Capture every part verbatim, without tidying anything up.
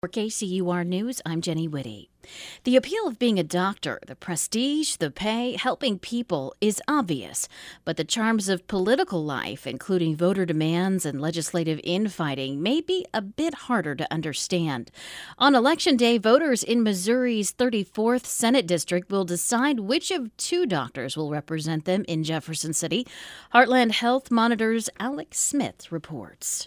For K C U R News, I'm Jenny Whitty. The appeal of being a doctor, the prestige, the pay, helping people is obvious. But the charms of political life, including voter demands and legislative infighting, may be a bit harder to understand. On Election Day, voters in Missouri's thirty-fourth Senate District will decide which of two doctors will represent them in Jefferson City. Heartland Health Monitor's Alex Smith reports.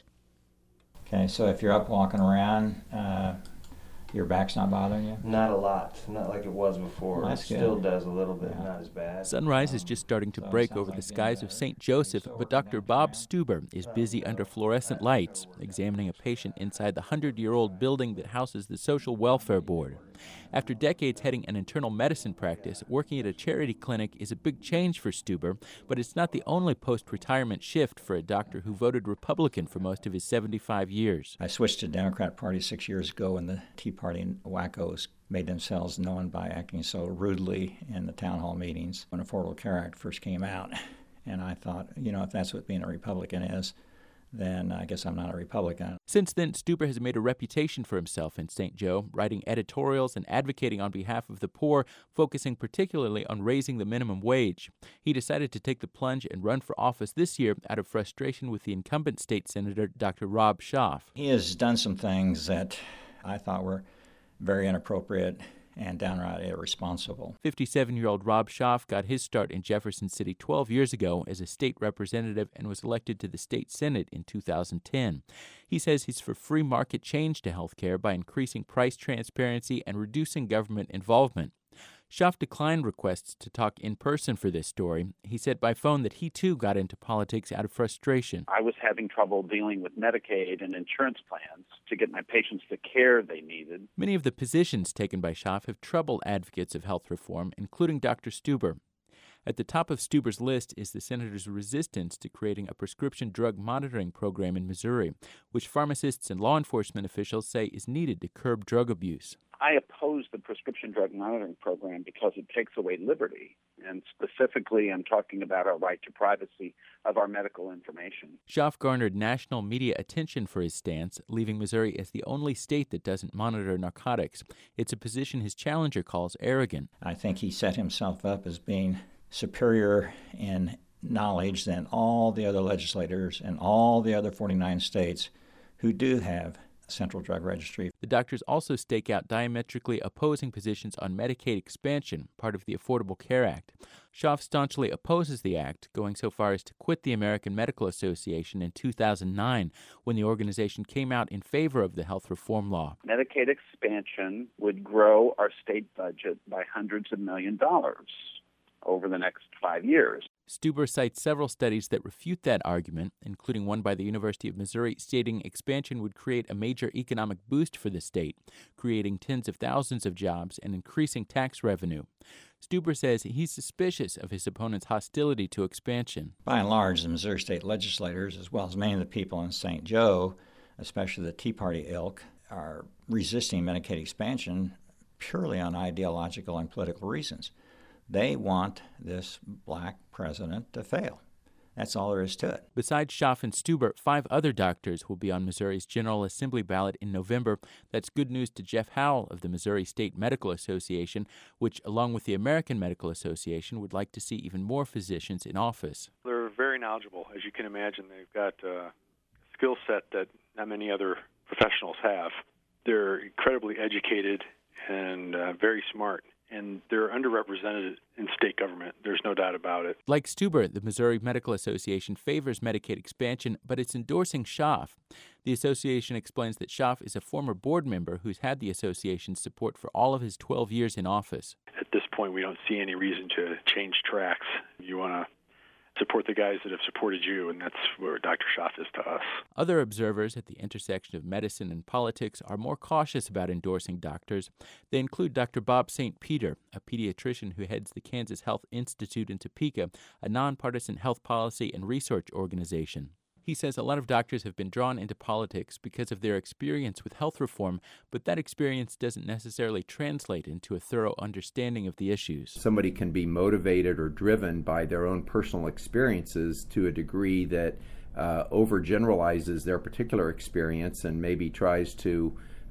Okay, so if you're up walking around, uh, your back's not bothering you? Not a lot. Not like it was before. Well, it that's still good. does a little bit, Yeah. not as bad. Sunrise is just starting to So it break sounds over like the the, skies uh, of Saint Joseph, but Doctor Bob Stuber is busy under fluorescent lights, examining a patient inside the hundred-year-old building that houses the Social Welfare Board. After decades heading an internal medicine practice, working at a charity clinic is a big change for Stuber, but it's not the only post-retirement shift for a doctor who voted Republican for most of his seventy-five years. I switched to the Democrat Party six years ago when the Tea Party wackos made themselves known by acting so rudely in the town hall meetings when the Affordable Care Act first came out. And I thought, you know, if that's what being a Republican is, then I guess I'm not a Republican. Since then, Stuber has made a reputation for himself in Saint Joe, writing editorials and advocating on behalf of the poor, focusing particularly on raising the minimum wage. He decided to take the plunge and run for office this year out of frustration with the incumbent state senator, Doctor Rob Schaaf. He has done some things that I thought were very inappropriate and downright irresponsible. fifty-seven-year-old Rob Schaaf got his start in Jefferson City twelve years ago as a state representative and was elected to the state senate in two thousand ten. He says he's for free market change to health care by increasing price transparency and reducing government involvement. Schaaf declined requests to talk in person for this story. He said by phone that he too got into politics out of frustration. I was having trouble dealing with Medicaid and insurance plans to get my patients the care they needed. Many of the positions taken by Schaaf have troubled advocates of health reform, including Doctor Stuber. At the top of Stuber's list is the senator's resistance to creating a prescription drug monitoring program in Missouri, which pharmacists and law enforcement officials say is needed to curb drug abuse. I oppose the prescription drug monitoring program because it takes away liberty. And specifically, I'm talking about our right to privacy of our medical information. Schaaf garnered national media attention for his stance, leaving Missouri as the only state that doesn't monitor narcotics. It's a position his challenger calls arrogant. I think he set himself up as being superior in knowledge than all the other legislators in all the other forty-nine states who do have a central drug registry. The doctors also stake out diametrically opposing positions on Medicaid expansion, part of the Affordable Care Act. Schaaf staunchly opposes the act, going so far as to quit the American Medical Association in two thousand nine, when the organization came out in favor of the health reform law. Medicaid expansion would grow our state budget by hundreds of million dollars over the next five years. Stuber cites several studies that refute that argument, including one by the University of Missouri stating expansion would create a major economic boost for the state, creating tens of thousands of jobs and increasing tax revenue. Stuber says he's suspicious of his opponent's hostility to expansion. By and large, the Missouri state legislators, as well as many of the people in Saint Joe, especially the Tea Party ilk, are resisting Medicaid expansion purely on ideological and political reasons. They want this black president to fail. That's all there is to it. Besides Schaaf and Stuber, five other doctors will be on Missouri's General Assembly ballot in November. That's good news to Jeff Howell of the Missouri State Medical Association, which, along with the American Medical Association, would like to see even more physicians in office. They're very knowledgeable. As you can imagine, they've got a skill set that not many other professionals have. They're incredibly educated and uh, very smart. And they're underrepresented in state government. There's no doubt about it. Like Stuber, the Missouri Medical Association favors Medicaid expansion, but it's endorsing Schaaf. The association explains that Schaaf is a former board member who's had the association's support for all of his twelve years in office. At this point, we don't see any reason to change tracks. You want to support the guys that have supported you, and that's where Doctor Schaaf is to us. Other observers at the intersection of medicine and politics are more cautious about endorsing doctors. They include Doctor Bob Saint Peter, a pediatrician who heads the Kansas Health Institute in Topeka, a nonpartisan health policy and research organization. He says a lot of doctors have been drawn into politics because of their experience with health reform, but that experience doesn't necessarily translate into a thorough understanding of the issues. Somebody can be motivated or driven by their own personal experiences to a degree that uh, overgeneralizes their particular experience and maybe tries to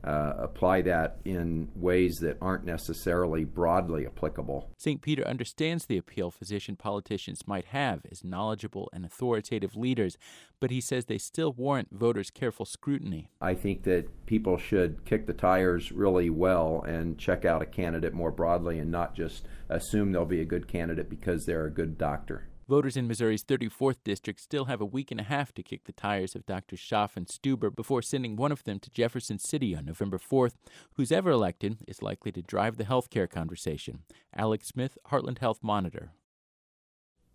uh, apply that in ways that aren't necessarily broadly applicable. Saint Peter understands the appeal physician politicians might have as knowledgeable and authoritative leaders, but he says they still warrant voters' careful scrutiny. I think that people should kick the tires really well and check out a candidate more broadly and not just assume they'll be a good candidate because they're a good doctor. Voters in Missouri's thirty-fourth district still have a week and a half to kick the tires of Doctors Schaaf and Stuber before sending one of them to Jefferson City on November fourth. Who's ever elected is likely to drive the health care conversation. Alex Smith, Heartland Health Monitor.